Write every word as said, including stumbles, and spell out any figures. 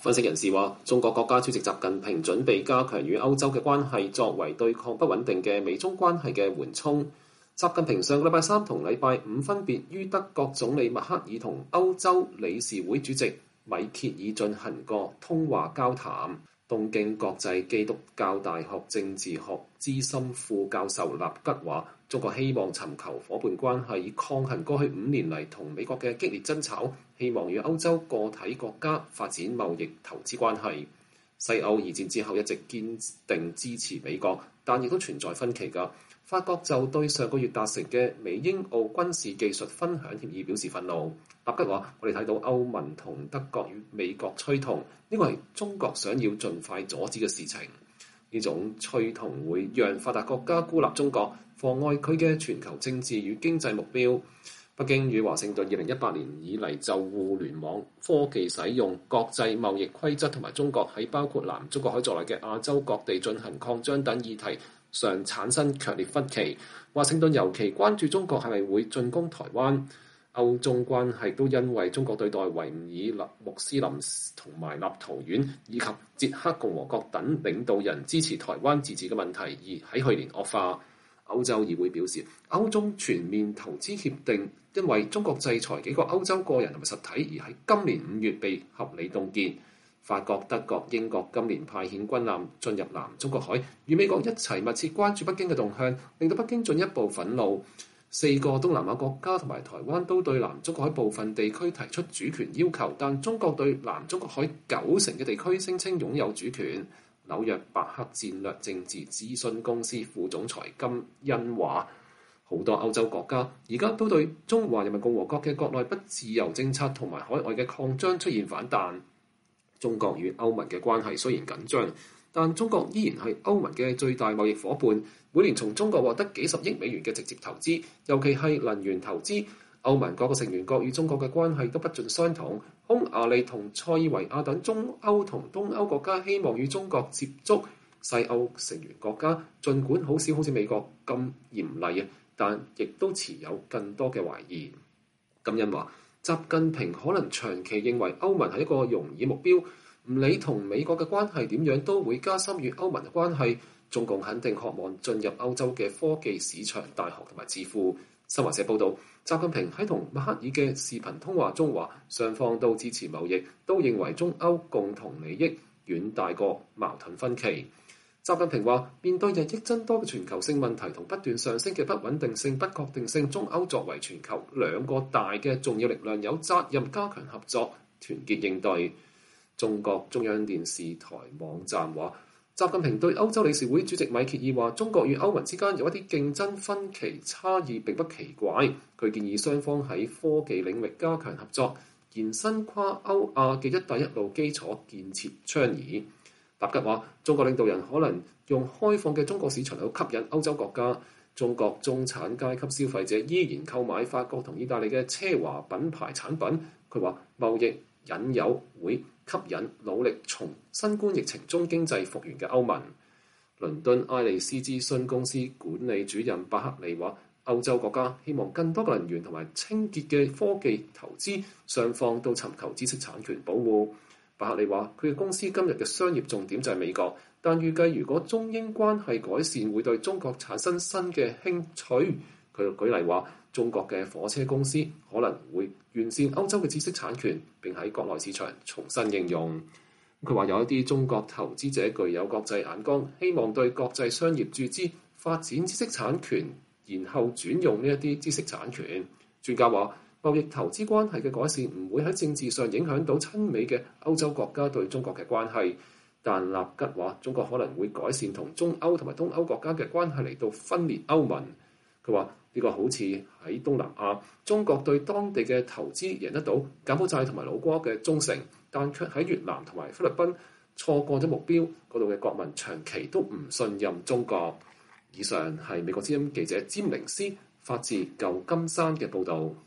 分析人士話，中國國家主席習近平準備加強與歐洲嘅關係，作為對抗不穩定嘅美中關係嘅緩衝。習近平上個禮拜三同禮拜五分別於德國總理默克爾同歐洲理事會主席米歇爾進行過通話交談。東京國際基督教大學政治學資深副教授納吉話，中國希望尋求夥伴關係，以抗衡過去五年嚟同美國嘅激烈爭吵，希望與歐洲個體國家發展貿易投資關係。西歐二戰之後一直堅定支持美國，但亦都存在分歧㗎。法國就對上個月達成嘅美英澳軍事技術分享協議表示憤怒。納吉話：我哋睇到歐盟同德國與美國趨同，呢個係中國想要盡快阻止嘅事情。呢種趨同會讓發達國家孤立中國，妨礙佢嘅全球政治與經濟目標。北京與華盛頓二零一八年以嚟就互聯網科技使用、國際貿易規則同埋中國喺包括南中國海在內嘅亞洲各地進行擴張等議題上產生強烈分歧。華盛頓尤其關注中國係咪會進攻台灣。歐中關係都因為中國對待維吾爾穆斯林同埋立陶宛以及捷克共和國等領導人支持台灣自治嘅問題而喺去年惡化。歐洲議會表示，歐中全面投資協定因為中國制裁幾個歐洲個人同埋實體而喺今年五月被合理凍結。法國、德國、英國今年派遣軍艦進入南中國海，與美國一齊密切關注北京嘅動向，令到北京進一步憤怒。四個東南亞國家同埋台灣都對南中國海部分地區提出主權要求，但中國對南中國海九成嘅地區聲稱擁有主權。紐約伯克戰略政治諮詢公司副總裁金恩話：好多歐洲國家而家都對中華人民共和國嘅國內不自由政策同埋海外嘅擴張出現反彈。中國與歐盟嘅關係雖然緊張，但中國依然係歐盟嘅最大貿易夥伴，每年從中國獲得幾十億美元嘅直接投資，尤其係能源投資。歐盟各個成員國與中國嘅關係都不盡相同。匈牙利同塞爾維亞等中歐同東歐國家希望與中國接觸。西歐成員國家儘管好少好似美國咁嚴厲啊，但亦都持有更多嘅懷疑。金恩話：習近平可能長期認為歐盟係一個容易目標，唔理同美國嘅關係點樣，都會加深與歐盟嘅關係。中共肯定渴望進入歐洲嘅科技市場、大學同埋智庫。新華社報導，習近平喺同默克爾嘅視頻通話中話，雙方都支持貿易，都認為中歐共同利益遠大過矛盾分歧。習近平話：面對日益增多嘅全球性問題同不斷上升嘅不穩定性、不確定性，中歐作為全球兩個大嘅重要力量，有責任加強合作，團結應對。中國中央電視台網站話，習近平對歐洲理事會主席米歇爾話：中國與歐盟之間有一啲競爭分歧差異並不奇怪。佢建議雙方喺科技領域加強合作，延伸跨歐亞嘅一帶一路基礎建設倡議。納吉話：中國領導人可能用開放嘅中國市場嚟吸引歐洲國家。中國中產階級消費者依然購買法國同意大利嘅奢華品牌產品。佢話貿易引誘會吸引努力從新冠疫情中經濟復原嘅歐盟。倫敦愛麗絲諮詢公司管理主任巴克利話：歐洲國家希望更多嘅能源同埋清潔嘅科技投資，雙方都尋求知識產權保護。巴克利話：佢嘅公司今日嘅商業重點就係美國，但預計如果中英關係改善，會對中國產生新嘅興趣。佢又舉例話：中國嘅火車公司可能會完善歐洲嘅知識產權，並喺國內市場重新應用。佢話有一啲中國投資者具有國際眼光，希望對國際商業注資發展知識產權，然後轉用呢一啲知識產權。專家話，貿易投資關係嘅改善唔會喺政治上影響到親美嘅歐洲國家對中國嘅關係，但納吉話中國可能會改善同中歐同埋東歐國家嘅關係嚟到分裂歐盟。佢話呢個好似喺東南亞，中國對當地嘅投資贏得到柬埔寨同埋老撾嘅忠誠，但卻喺越南同埋菲律賓錯過咗目標，嗰度嘅國民長期都唔信任中國。以上係美國之音記者詹寧斯發自舊金山嘅報導。